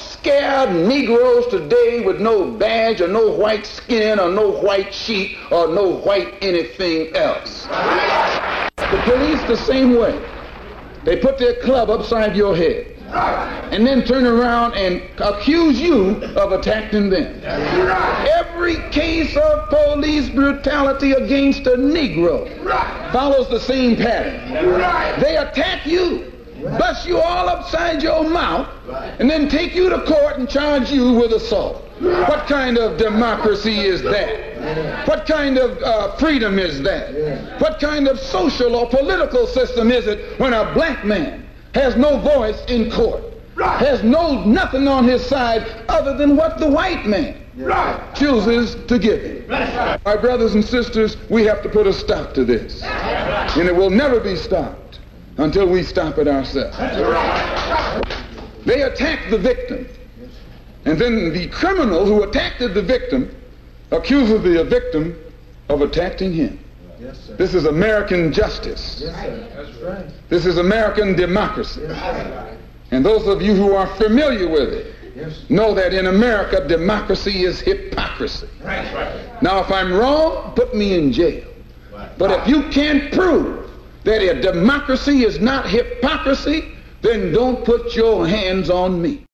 scare Negroes today with no badge or no white skin or no white sheet or no white anything else. The police the same way. They put their club upside your head and then turn around and accuse you of attacking them. Every case of police brutality against a Negro follows the same pattern. They attack you, bust you all upside your mouth, and then take you to court and charge you with assault. What kind of democracy is that? What kind of freedom is that? What kind of social or political system is it when a black man has no voice in court, has nothing on his side other than what the white man chooses to give him? My brothers and sisters, we have to put a stop to this. And it will never be stopped until we stop it ourselves. They attack the victim. And then the criminal who attacked the victim accuses the victim of attacking him. Yes, sir. This is American justice. Yes, sir. That's right. This is American democracy. Yes, and those of you who are familiar with it know that in America, democracy is hypocrisy. Right. Now, if I'm wrong, put me in jail. But if you can't prove that a democracy is not hypocrisy, then don't put your hands on me.